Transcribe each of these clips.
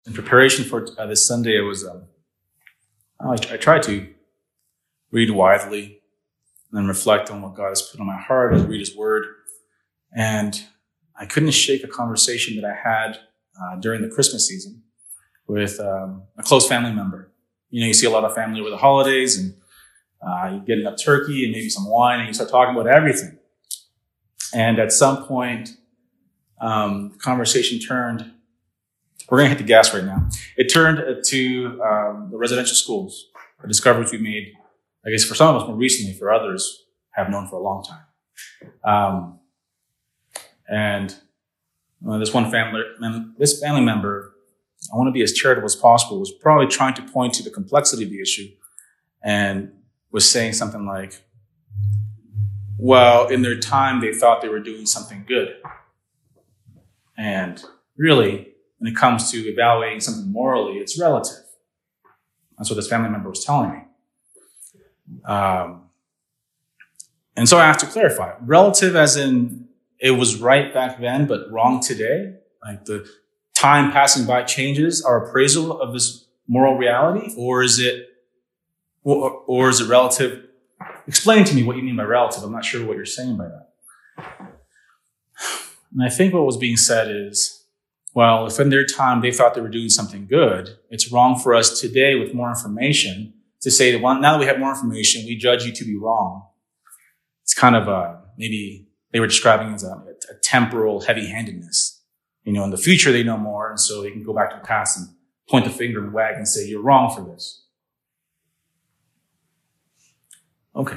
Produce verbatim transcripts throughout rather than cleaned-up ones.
In preparation for uh, this Sunday, I was um, I, I tried to read widely and then reflect on what God has put on my heart as I read His Word. And I couldn't shake a conversation that I had uh, during the Christmas season with um, a close family member. You know, you see a lot of family over the holidays, and uh, you get enough turkey and maybe some wine, and you start talking about everything. And at some point, um, the conversation turned. We're going to hit the gas right now. It turned to um, the residential schools, a discovery we made, I guess, for some of us more recently, for others have known for a long time. Um, and uh, this one family, this family member, I want to be as charitable as possible, was probably trying to point to the complexity of the issue and was saying something like, well, in their time, they thought they were doing something good. And really, when it comes to evaluating something morally, it's relative. That's what this family member was telling me. Um, and so I have to clarify. Relative as in it was right back then, but wrong today? Like the time passing by changes our appraisal of this moral reality? Or is it, or, or is it relative? Explain to me what you mean by relative. I'm not sure what you're saying by that. And I think what was being said is, well, if in their time they thought they were doing something good, it's wrong for us today with more information to say that, well, now that we have more information, we judge you to be wrong. It's kind of a, maybe they were describing it as a, a temporal heavy-handedness. You know, in the future they know more, and so they can go back to the past and point the finger and wag and say, you're wrong for this. Okay.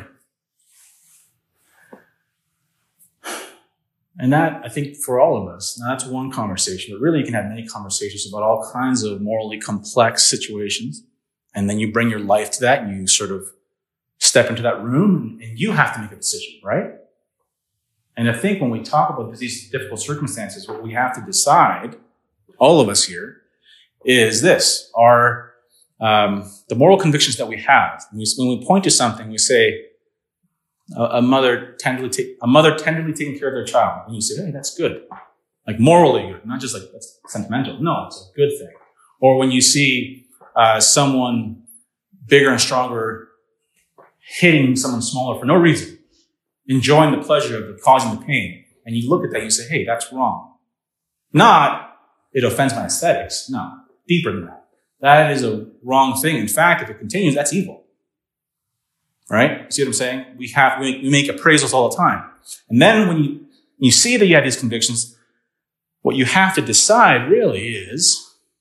And that, I think, for all of us, now that's one conversation, but really you can have many conversations about all kinds of morally complex situations. And then you bring your life to that, and you sort of step into that room, and you have to make a decision, right? And I think when we talk about these difficult circumstances, what we have to decide, all of us here, is this: are um, the moral convictions that we have. When we, when we point to something, we say, a, a mother tenderly take, a mother tenderly taking care of their child, and you say, hey, that's good, like morally good, not just like that's sentimental. No, it's a good thing. Or when you see Uh, someone bigger and stronger hitting someone smaller for no reason, enjoying the pleasure of the causing the pain, and you look at that and you say, hey, that's wrong. Not, it offends my aesthetics. No, deeper than that. That is a wrong thing. In fact, if it continues, that's evil. Right? See what I'm saying? We have, we make, we make appraisals all the time. And then when you, when you see that you have these convictions, what you have to decide really is,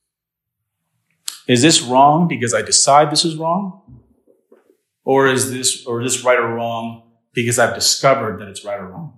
is this wrong because I decide this is wrong? Or is this, or is this right or wrong because I've discovered that it's right or wrong?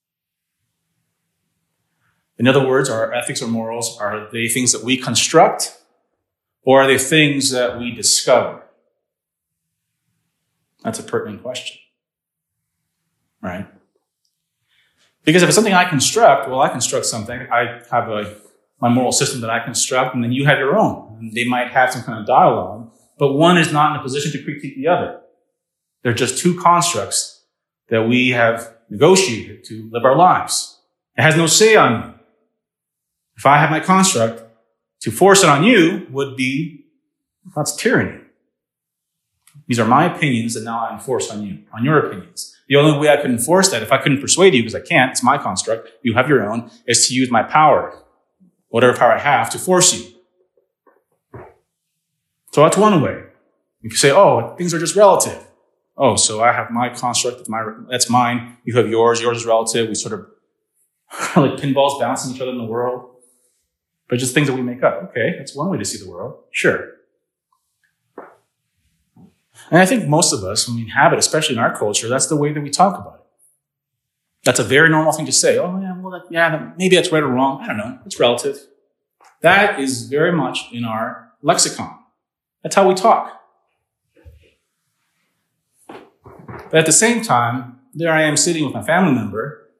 In other words, our ethics or morals, are they things that we construct, or are they things that we discover? That's a pertinent question, right? Because if it's something I construct, well, I construct something. I have a my moral system that I construct, and then you have your own. And they might have some kind of dialogue, but one is not in a position to critique the other. They're just two constructs that we have negotiated to live our lives. It has no say on you. If I have my construct, to force it on you would be, that's tyranny. These are my opinions that now I enforce on you, on your opinions. The only way I could enforce that, if I couldn't persuade you, because I can't, it's my construct, you have your own, is to use my power, whatever power I have, to force you. So that's one way. You can say, oh, things are just relative. Oh, so I have my construct, that's, my, that's mine, you have yours, yours is relative. We sort of like pinballs bouncing each other in the world. But just things that we make up. Okay, that's one way to see the world. Sure. And I think most of us, when we inhabit, especially in our culture, that's the way that we talk about it. That's a very normal thing to say. Oh, yeah, well, that, yeah, maybe that's right or wrong. I don't know. It's relative. That is very much in our lexicon. That's how we talk. But at the same time, there I am sitting with my family member,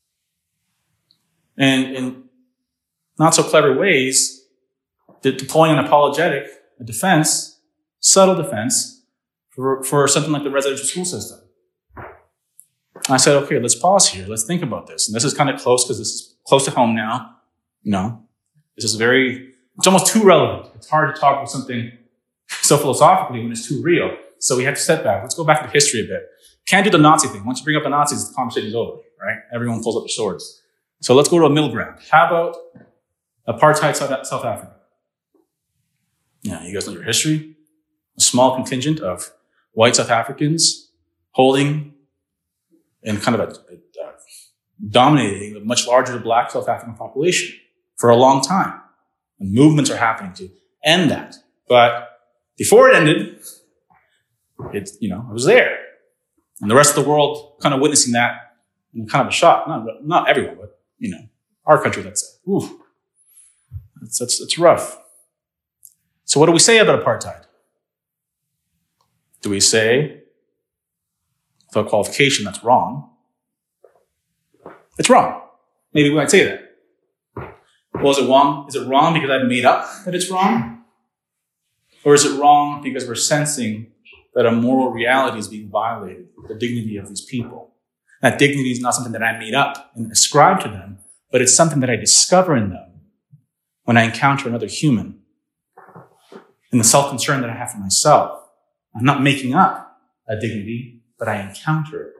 and in not so clever ways, deploying an apologetic, a defense, subtle defense, for, for something like the residential school system. I said, okay, let's pause here. Let's think about this. And this is kind of close because this is close to home now. No, this is very It's almost too relevant. It's hard to talk about something so philosophically when it's too real. So we have to step back. Let's go back to history a bit. Can't do the Nazi thing. Once you bring up the Nazis, the conversation's over, right? Everyone pulls up their swords. So let's go to a middle ground. How about apartheid South Africa? Yeah, you guys know your history. A small contingent of white South Africans holding and kind of a, a, a dominating the much larger black South African population for a long time. And movements are happening to end that. But before it ended, it, you know, it was there. And the rest of the world kind of witnessing that in kind of a shock. Not, not everyone, but, you know, our country, let's say. Ooh, that's, that's, that's rough. So what do we say about apartheid? Do we say, without qualification, that's wrong? It's wrong. Maybe we might say that. Well, is it wrong? Is it wrong because I've made up that it's wrong? Or is it wrong because we're sensing that a moral reality is being violated, the dignity of these people? That dignity is not something that I made up and ascribe to them, but it's something that I discover in them when I encounter another human. And the self-concern that I have for myself. I'm not making up a dignity, but I encounter it.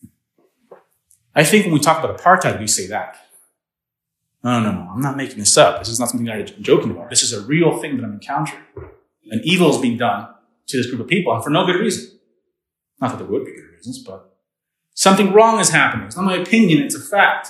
I think when we talk about apartheid, we say that. No, no, no, no, I'm not making this up. This is not something that I'm joking about. This is a real thing that I'm encountering. And evil is being done to this group of people, and for no good reason. Not that there would be good reasons, but something wrong is happening. It's not my opinion, it's a fact.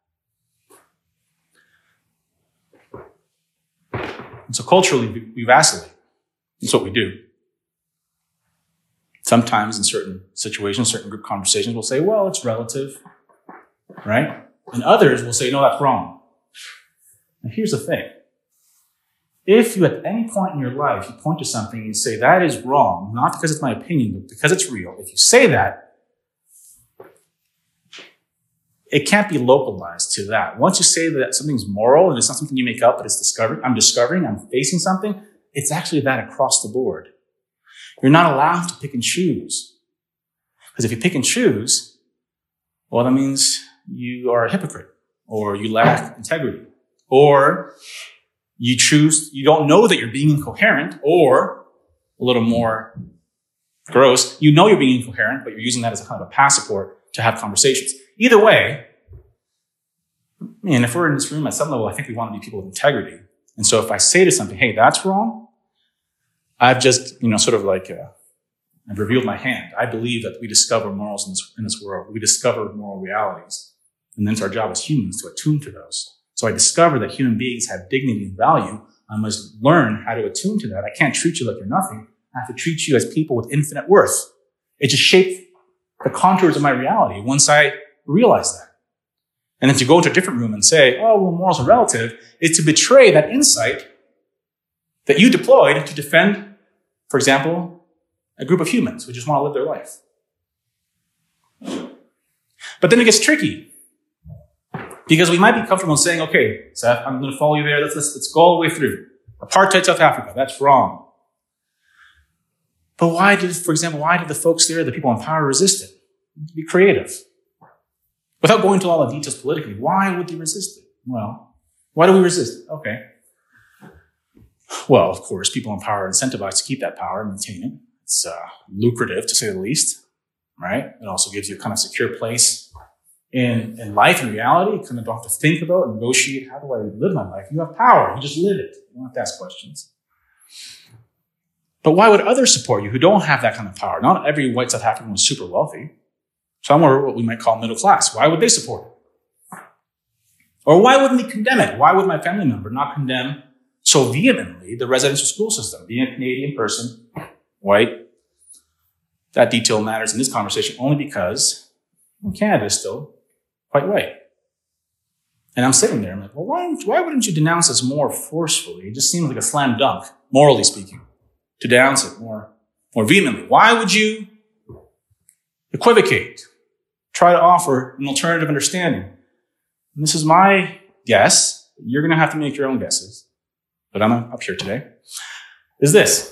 And so culturally, we vacillate. That's what we do. Sometimes in certain situations, certain group conversations, we'll say, well, it's relative, right? And others will say, no, that's wrong. Now, here's the thing. If you, at any point in your life, you point to something and you say, that is wrong, not because it's my opinion, but because it's real, if you say that, it can't be localized to that. Once you say that something's moral and it's not something you make up, but it's discovered, I'm discovering, I'm facing something, it's actually that across the board. You're not allowed to pick and choose. Because if you pick and choose, well, that means you are a hypocrite, or you lack integrity, or you choose, you don't know that you're being incoherent, or a little more gross, you know you're being incoherent, but you're using that as a kind of a passport to have conversations. Either way, I mean, if we're in this room at some level, I think we want to be people with integrity. And so if I say to something, hey, that's wrong, I've just, you know, sort of like, uh, I've revealed my hand. I believe that we discover morals in this, in this world. We discover moral realities. And then it's our job as humans to attune to those. So I discover that human beings have dignity and value. I must learn how to attune to that. I can't treat you like you're nothing. I have to treat you as people with infinite worth. It just shaped the contours of my reality once I realize that. And then to go into a different room and say, oh, well, morals are relative, is to betray that insight that you deployed to defend, for example, a group of humans who just want to live their life. But then it gets tricky. Because we might be comfortable in saying, okay, Seth, I'm going to follow you there. Let's, let's, let's go all the way through. Apartheid South Africa, that's wrong. But why did, for example, why did the folks there, the people in power, resist it? Be creative. Without going into all the details politically, why would they resist it? Well, why do we resist it? Okay. Well, of course, people in power are incentivized to keep that power and maintain it. It's uh, lucrative, to say the least, right? It also gives you a kind of secure place in, in life and reality. You kind of don't have to think about and negotiate, how do I live my life? You have power. You just live it. You don't have to ask questions. But why would others support you who don't have that kind of power? Not every white South African was super wealthy. Some were what we might call middle class. Why would they support it? Or why wouldn't they condemn it? Why would my family member not condemn so vehemently the residential school system? Being a Canadian person, white, that detail matters in this conversation only because Canada is still quite white. And I'm sitting there, I'm like, well, why, why wouldn't you denounce this more forcefully? It just seems like a slam dunk, morally speaking, to denounce it more, more vehemently. Why would you equivocate, try to offer an alternative understanding? And this is my guess. You're going to have to make your own guesses, but I'm up here today, is this.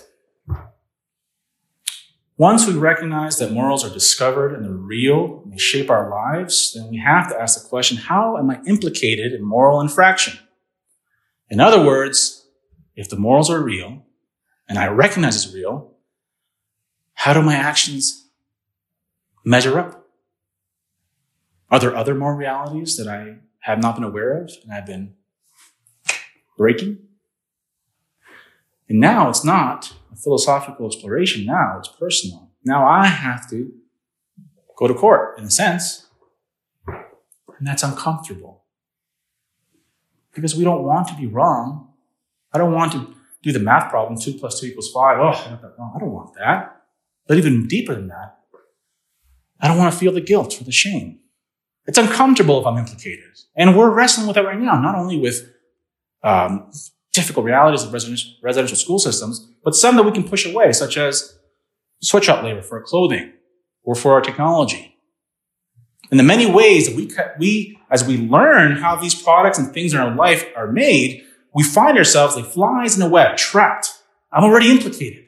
Once we recognize that morals are discovered and they're real and they shape our lives, then we have to ask the question, how am I implicated in moral infraction? In other words, if the morals are real, and I recognize it's real, how do my actions measure up? Are there other moral realities that I have not been aware of and I've been breaking? And now it's not a philosophical exploration. Now it's personal. Now I have to go to court, in a sense, and that's uncomfortable. Because we don't want to be wrong. I don't want to do the math problem, two plus two equals five. Oh, I got that wrong. I don't want that. But even deeper than that, I don't want to feel the guilt or the shame. It's uncomfortable if I'm implicated. And we're wrestling with that right now, not only with um, difficult realities of residential, residential school systems, but some that we can push away, such as sweatshop labor for our clothing or for our technology. And the many ways that we, we, as we learn how these products and things in our life are made, we find ourselves like flies in a web, trapped. I'm already implicated.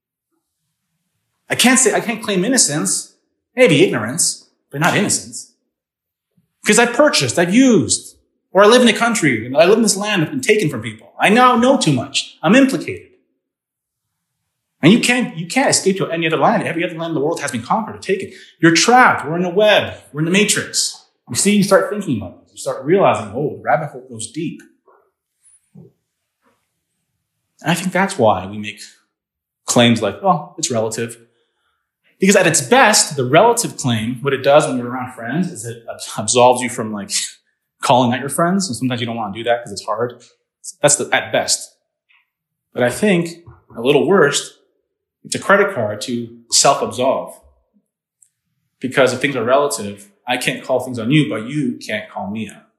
I can't say, I can't claim innocence, maybe ignorance, but not innocence. Because I purchased, I've used, or I live in a country, and I live in this land that's been taken from people. I now know too much. I'm implicated. And you can't, you can't escape to any other land. Every other land in the world has been conquered or taken. You're trapped. We're in a web. We're in the matrix. You see, you start thinking about this. You start realizing, oh, the rabbit hole goes deep. And I think that's why we make claims like, oh, it's relative. Because at its best, the relative claim, what it does when you're around friends is it absolves you from like calling out your friends. And sometimes you don't want to do that because it's hard. That's the, at best. But I think a little worse, it's a credit card to self-absolve. Because if things are relative, I can't call things on you, but you can't call me out.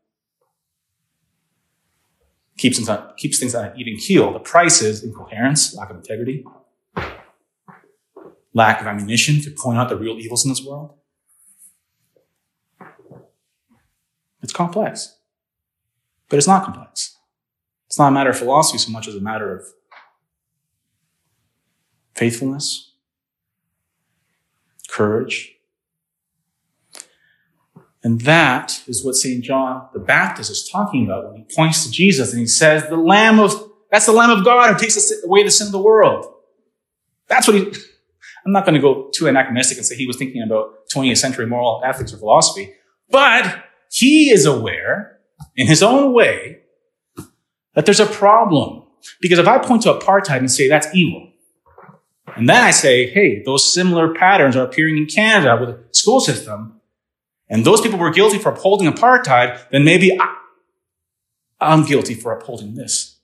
Keeps things on, keeps things on an even keel. The price is incoherence, lack of integrity, lack of ammunition to point out the real evils in this world. It's complex. But it's not complex. It's not a matter of philosophy so much as a matter of faithfulness, courage. And that is what Saint John the Baptist is talking about when he points to Jesus and he says, the Lamb of, that's the Lamb of God who takes away the sin of the world. That's what he, I'm not going to go too anachronistic and say he was thinking about twentieth century moral ethics or philosophy, but he is aware in his own way that there's a problem. Because if I point to apartheid and say that's evil, and then I say, hey, those similar patterns are appearing in Canada with a school system, and those people were guilty for upholding apartheid, then maybe I, I'm guilty for upholding this.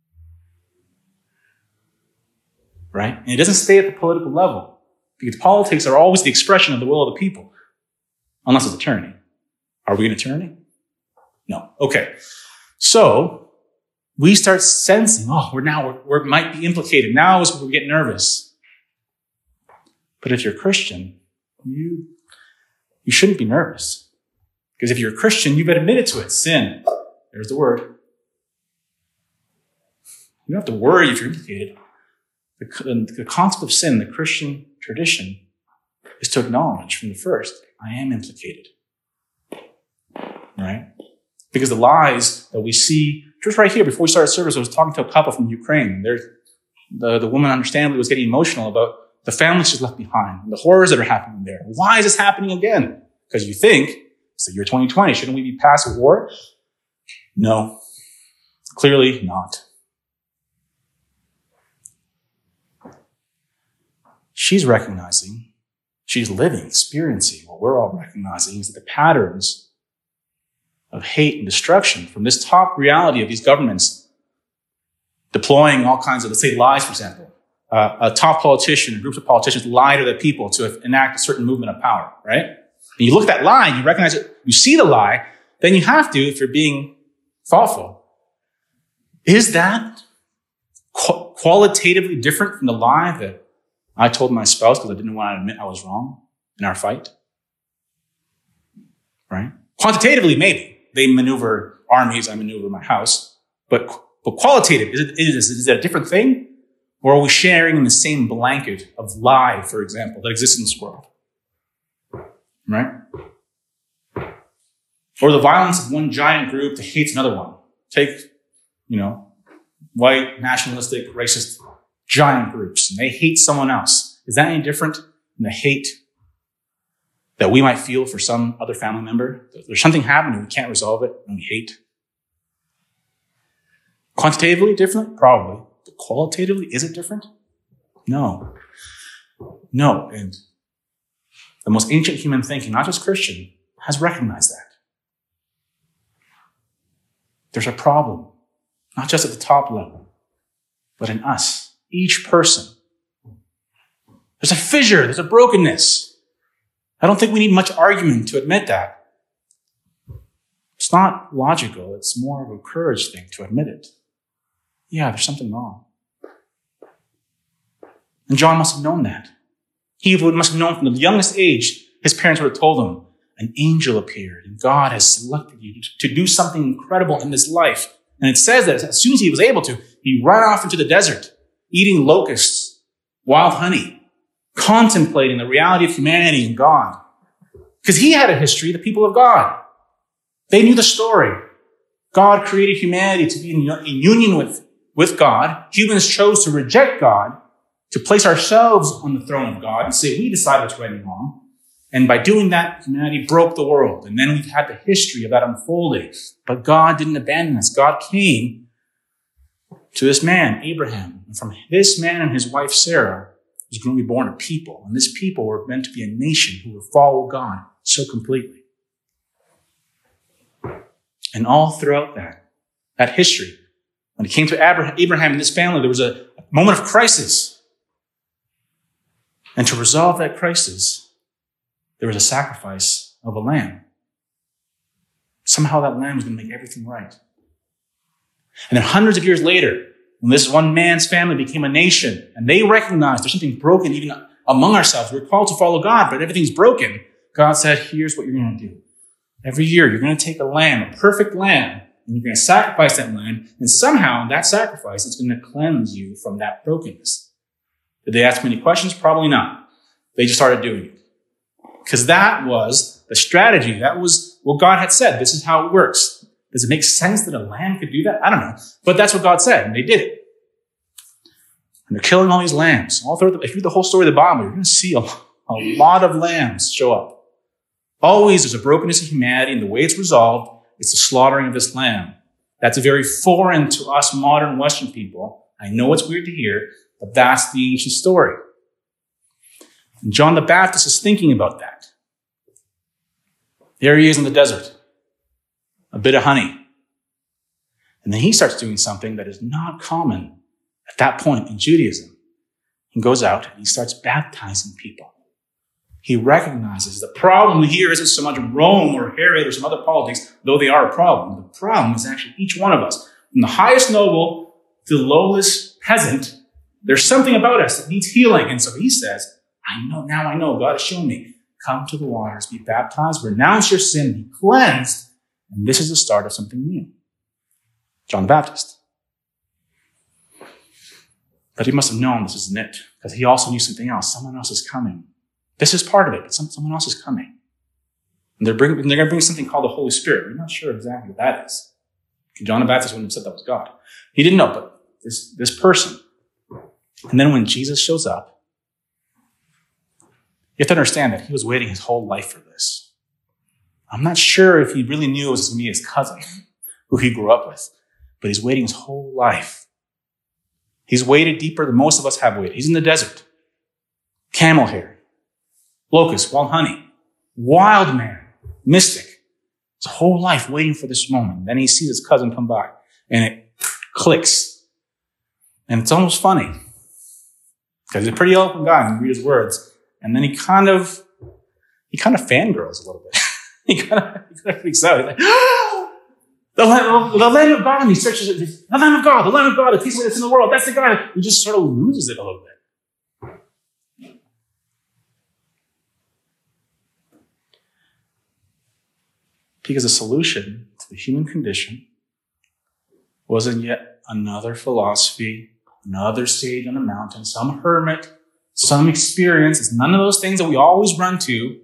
Right? And it doesn't stay at the political level, because politics are always the expression of the will of the people, unless it's a tyranny. Are we in a tyranny? No. Okay. So we start sensing, oh, we're now, we might be implicated. Now is when we get nervous. But if you're a Christian, you, you shouldn't be nervous. Because if you're a Christian, you've admitted to it. Sin. There's the word. You don't have to worry if you're implicated. The, the concept of sin, the Christian tradition, is to acknowledge from the first, I am implicated. Right? Because the lies that we see, just right here, before we started service, I was talking to a couple from Ukraine. The, the woman understandably was getting emotional about the families she's left behind, and the horrors that are happening there. Why is this happening again? Because you think, it's the year twenty twenty, shouldn't we be past a war? No, clearly not. She's recognizing, she's living, experiencing what we're all recognizing is that the patterns of hate and destruction from this top reality of these governments deploying all kinds of, let's say, lies, for example. Uh, a top politician, groups of politicians lie to the people to enact a certain movement of power, right? And you look at that lie, and you recognize it, you see the lie, then you have to, if you're being thoughtful, is that qu- qualitatively different from the lie that I told my spouse because I didn't want to admit I was wrong in our fight? Right? Quantitatively, maybe. They maneuver armies, I maneuver my house. But, but qualitative, is it, is, is it a different thing? Or are we sharing in the same blanket of lie, for example, that exists in this world? Right? Or the violence of one giant group that hates another one. Take, you know, white, nationalistic, racist, giant groups, and they hate someone else. Is that any different than the hate that we might feel for some other family member? There's something happening, we can't resolve it, and we hate. Quantitatively different? Probably. But qualitatively, is it different? No. No. And the most ancient human thinking, not just Christian, has recognized that. There's a problem, not just at the top level, but in us, each person. There's a fissure, there's a brokenness. I don't think we need much argument to admit that. It's not logical, it's more of a courage thing to admit it. Yeah, there's something wrong. And John must have known that. He must have known from the youngest age, his parents would have told him, an angel appeared, and God has selected you to do something incredible in this life. And it says that as soon as he was able to, he ran off into the desert, eating locusts, wild honey, contemplating the reality of humanity and God. Because he had a history, the people of God. They knew the story. God created humanity to be in union with, with God. Humans chose to reject God, to place ourselves on the throne of God and say, we decide what's right and wrong. And by doing that, humanity broke the world. And then we've had the history of that unfolding. But God didn't abandon us. God came to this man, Abraham. And from this man and his wife, Sarah, was going to be born a people. And this people were meant to be a nation who would follow God so completely. And all throughout that, that history, when it came to Abraham and his family, there was a moment of crisis. And to resolve that crisis, there was a sacrifice of a lamb. Somehow that lamb was going to make everything right. And then hundreds of years later, when this one man's family became a nation, and they recognized there's something broken even among ourselves. We're called to follow God, but everything's broken. God said, here's what you're going to do. Every year, you're going to take a lamb, a perfect lamb, and you're going to sacrifice that lamb, and somehow that sacrifice is going to cleanse you from that brokenness. Did they ask many questions? Probably not. They just started doing it. Because that was the strategy. That was what God had said. This is how it works. Does it make sense that a lamb could do that? I don't know. But that's what God said, and they did it. And they're killing all these lambs. All through the, if you read the whole story of the Bible, you're going to see a, a lot of lambs show up. Always there's a brokenness in humanity, and the way it's resolved is the slaughtering of this lamb. That's very foreign to us modern Western people. I know it's weird to hear, but that's the ancient story. And John the Baptist is thinking about that. There he is in the desert. A bit of honey. And then he starts doing something that is not common at that point in Judaism. He goes out and he starts baptizing people. He recognizes the problem here isn't so much Rome or Herod or some other politics, though they are a problem. The problem is actually each one of us. From the highest noble to the lowest peasant, there's something about us that needs healing. And so he says, I know, now I know, God has shown me. Come to the waters, be baptized, renounce your sin, be cleansed, and this is the start of something new. John the Baptist. But he must have known this isn't it, because he also knew something else. Someone else is coming. This is part of it, but some, someone else is coming. And they're, bringing, they're going to bring something called the Holy Spirit. We're not sure exactly what that is. John the Baptist wouldn't have said that was God. He didn't know, but this, this person. And then when Jesus shows up, you have to understand that he was waiting his whole life for this. I'm not sure if he really knew it was going to be his cousin, who he grew up with, but he's waiting his whole life. He's waited deeper than most of us have waited. He's in the desert. Camel hair, locust, wild honey, wild man, mystic. His whole life waiting for this moment. Then he sees his cousin come by, and it clicks. And it's almost funny, because he's a pretty eloquent guy, and you read his words. And then he kind of, he kind of fangirls a little bit. he, kind of, he kind of freaks out. He's like, ah! the, Lamb, the Lamb of God. And he searches it. The Lamb of God, the Lamb of God, the takes away the sin of the world. That's the guy. He just sort of loses it a little bit. Because the solution to the human condition wasn't yet another philosophy, another sage on a mountain, some hermit, some experience. It's none of those things that we always run to.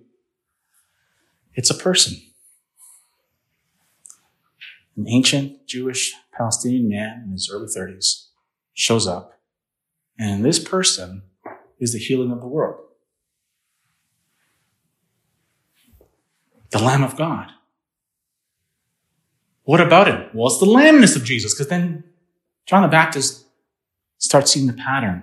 It's a person. An ancient Jewish Palestinian man in his early thirties shows up, and this person is the healing of the world. The Lamb of God. What about him? Well, it's the lambness of Jesus, because then John the Baptist starts seeing the pattern.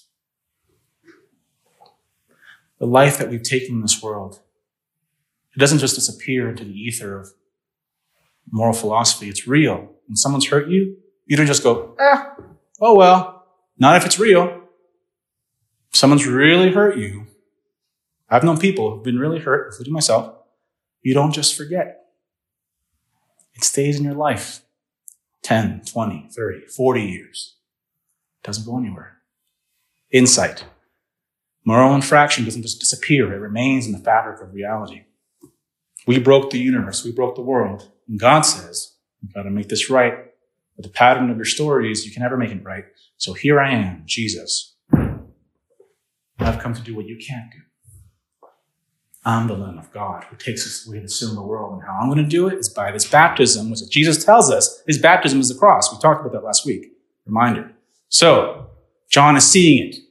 The life that we've taken in this world, it doesn't just disappear into the ether of moral philosophy. It's real. When someone's hurt you, you don't just go, ah, oh well. Not if it's real. If someone's really hurt you, I've known people who've been really hurt, including myself, you don't just forget. It stays in your life. ten, twenty, thirty, forty years. It doesn't go anywhere. Insight. Moral infraction doesn't just disappear. It remains in the fabric of reality. We broke the universe. We broke the world. And God says, you've got to make this right. But the pattern of your story is you can never make it right. So here I am, Jesus. I've come to do what you can't do. I'm the Lamb of God who takes away the sin of the world. And how I'm going to do it is by this baptism, which Jesus tells us his baptism is the cross. We talked about that last week. Reminder. So, John is seeing it.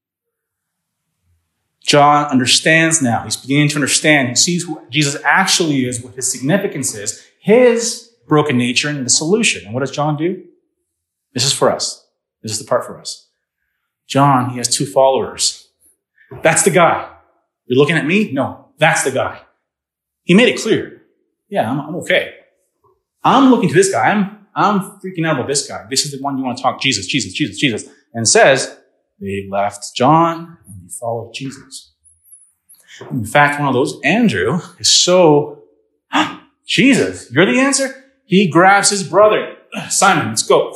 John understands now. He's beginning to understand. He sees who Jesus actually is, what his significance is, his broken nature, and the solution. And what does John do? This is for us. This is the part for us. John, he has two followers. That's the guy. You're looking at me? No, that's the guy. He made it clear. Yeah, I'm, I'm okay. I'm looking to this guy. I'm, I'm freaking out about this guy. This is the one you want to talk. Jesus, Jesus, Jesus, Jesus. And it says, they left John and they followed Jesus. In fact, one of those, Andrew, is so, Jesus, you're the answer? He grabs his brother. Simon, let's go.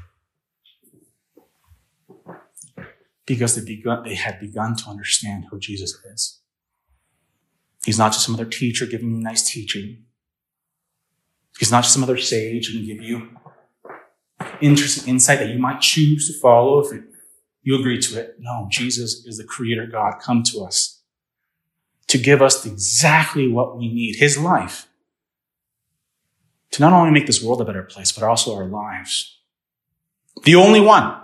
Because they, begun, they had begun to understand who Jesus is. He's not just some other teacher giving you nice teaching. He's not just some other sage who can give you interesting insight that you might choose to follow if it, you agree to it. No, Jesus is the creator God come to us to give us exactly what we need, his life, to not only make this world a better place, but also our lives. The only one.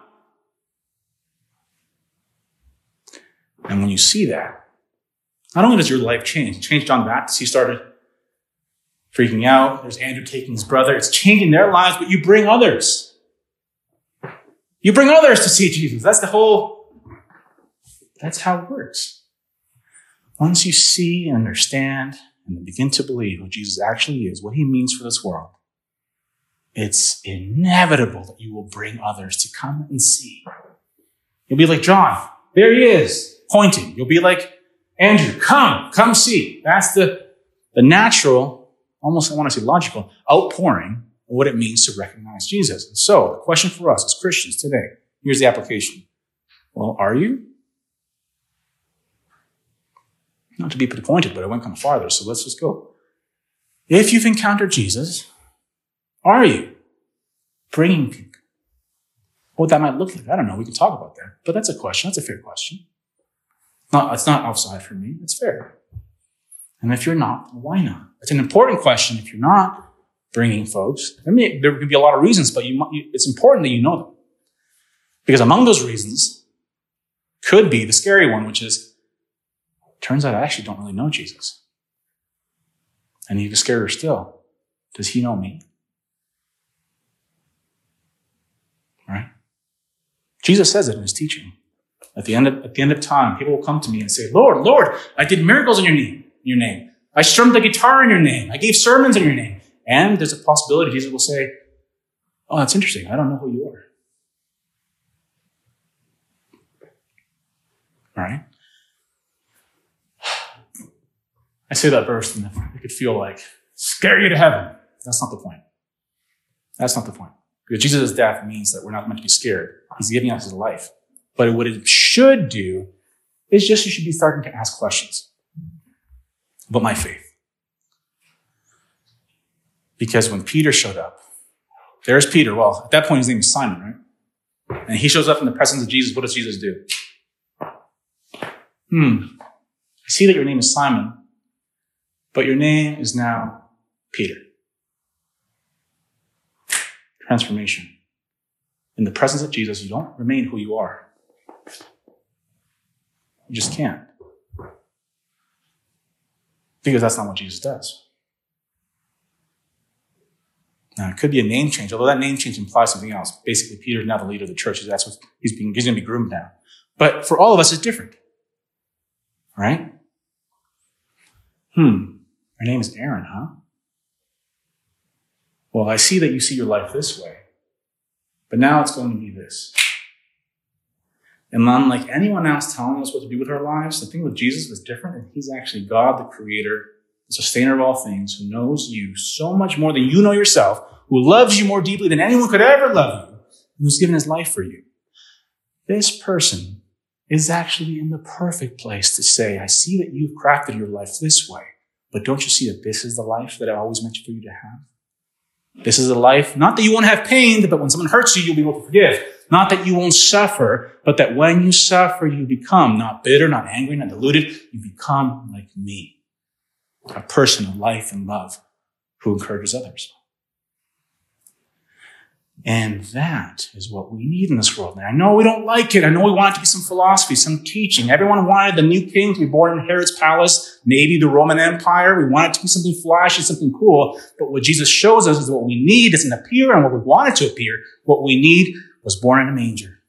And when you see that, not only does your life change, it changed John the Baptist. He started freaking out. There's Andrew taking his brother. It's changing their lives, but you bring others. You bring others to see Jesus. That's the whole, that's how it works. Once you see and understand and begin to believe who Jesus actually is, what he means for this world, it's inevitable that you will bring others to come and see. You'll be like John. There he is, pointing. You'll be like Andrew. Come, come see. That's the, the natural, almost I want to say logical, outpouring of what it means to recognize Jesus. And so, the question for us as Christians today, here's the application. Well, are you? Not to be pointed, but I went kind of farther, so let's just go. If you've encountered Jesus, are you bringing people? What that might look like, I don't know. We can talk about that. But that's a question. That's a fair question. No, it's not outside for me. It's fair. And if you're not, why not? It's an important question. If you're not bringing folks, I mean, there could be a lot of reasons, but you, you, it's important that you know them. Because among those reasons could be the scary one, which is, turns out I actually don't really know Jesus. And even scarier still, does he know me? Right? Jesus says it in his teaching. At the end of, at the end of time, people will come to me and say, Lord, Lord, I did miracles in your name, in your name. I strummed the guitar in your name. I gave sermons in your name. And there's a possibility Jesus will say, oh, that's interesting. I don't know who you are. All right? I say that verse and it could feel like, scare you to heaven. That's not the point. That's not the point. Because Jesus' death means that we're not meant to be scared. He's giving us his life. But what it should do is just you should be starting to ask questions about my faith. Because when Peter showed up, there's Peter. Well, at that point, his name is Simon, right? And he shows up in the presence of Jesus. What does Jesus do? Hmm. I see that your name is Simon, but your name is now Peter. transformation. In the presence of Jesus, you don't remain who you are. You just can't. Because that's not what Jesus does. Now, it could be a name change, although that name change implies something else. Basically, Peter's now the leader of the church. That's what he's being, he's going to be groomed now. But for all of us, it's different. Right? Hmm. Your name is Aaron, huh? Well, I see that you see your life this way. But now it's going to be this. And unlike anyone else telling us what to do with our lives, the thing with Jesus was different, and he's actually God, the creator, the sustainer of all things, who knows you so much more than you know yourself, who loves you more deeply than anyone could ever love you, and who's given his life for you. This person is actually in the perfect place to say, I see that you've crafted your life this way, but don't you see that this is the life that I always meant for you to have? This is a life, not that you won't have pain, but when someone hurts you, you'll be able to forgive. Not that you won't suffer, but that when you suffer, you become not bitter, not angry, not deluded. You become like me, a person of life and love who encourages others. And that is what we need in this world. And I know we don't like it. I know we want it to be some philosophy, some teaching. Everyone wanted the new king to be born in Herod's palace, maybe the Roman Empire. We want it to be something flashy, something cool. But what Jesus shows us is what we need doesn't appear and what we want it to appear. What we need was born in a manger.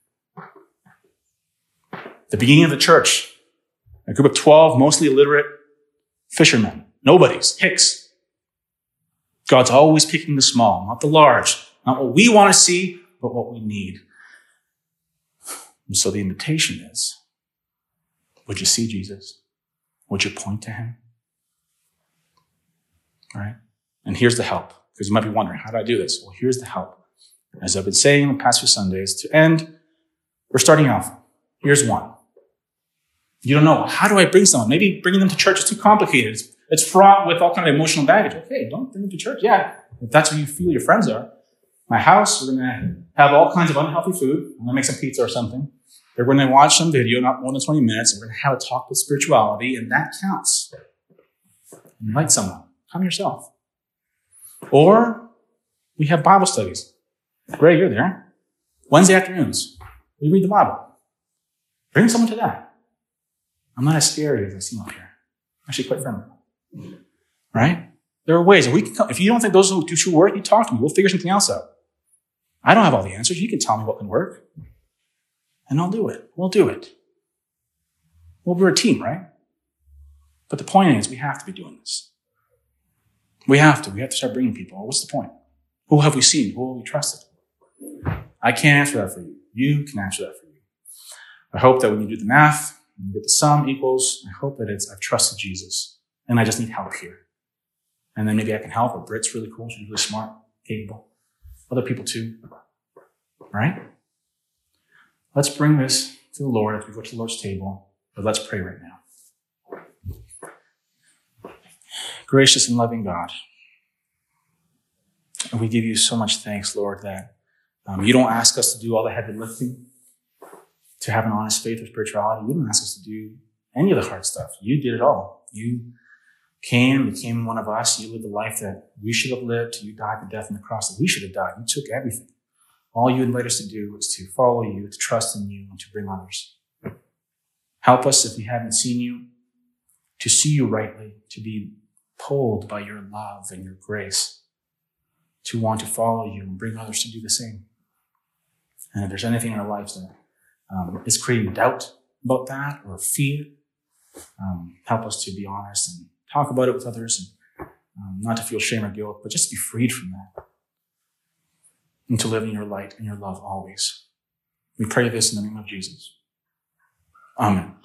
The beginning of the church, a group of twelve, mostly illiterate fishermen, nobodies, hicks. God's always picking the small, not the large. Not what we want to see, but what we need. And so the invitation is, would you see Jesus? Would you point to him? All right? And here's the help, because you might be wondering, how do I do this? Well, here's the help. As I've been saying the past few Sundays, to end, we're starting off. Here's one. You don't know, how do I bring someone? Maybe bringing them to church is too complicated. It's, it's fraught with all kind of emotional baggage. Okay, don't bring them to church. Yeah, if that's where you feel your friends are. My house, we're going to have all kinds of unhealthy food. I'm going to make some pizza or something. They're going to watch some video, not more than twenty minutes, and we're going to have a talk with spirituality, and that counts. Invite someone. Come yourself. Or we have Bible studies. Greg, you're there. Wednesday afternoons, we read the Bible. Bring someone to that. I'm not as scary as I seem up here. I'm actually quite friendly. Right? There are ways. If, we can come, if you don't think those will do true work, you talk to me. We'll figure something else out. I don't have all the answers. You can tell me what can work. And I'll do it. We'll do it. Well, we're a team, right? But the point is, we have to be doing this. We have to. We have to start bringing people. What's the point? Who have we seen? Who have we trusted? I can't answer that for you. You can answer that for you. I hope that when you do the math, when you get the sum equals, I hope that it's, I've trusted Jesus, and I just need help here. And then maybe I can help, or Britt's really cool. She's really smart, capable. Other people too. Right? Let's bring this to the Lord as we go to the Lord's table. But let's pray right now. Gracious and loving God, we give you so much thanks, Lord, that um, you don't ask us to do all the heavy lifting, to have an honest faith or spirituality. You don't ask us to do any of the hard stuff. You did it all. You came, became one of us. You lived the life that we should have lived. You died the death on the cross that we should have died. You took everything. All you invite us to do is to follow you, to trust in you, and to bring others. Help us, if we haven't seen you, to see you rightly, to be pulled by your love and your grace, to want to follow you and bring others to do the same. And if there's anything in our lives that um, is creating doubt about that or fear, um, help us to be honest and talk about it with others, and um, not to feel shame or guilt, but just to be freed from that and to live in your light and your love always. We pray this in the name of Jesus. Amen.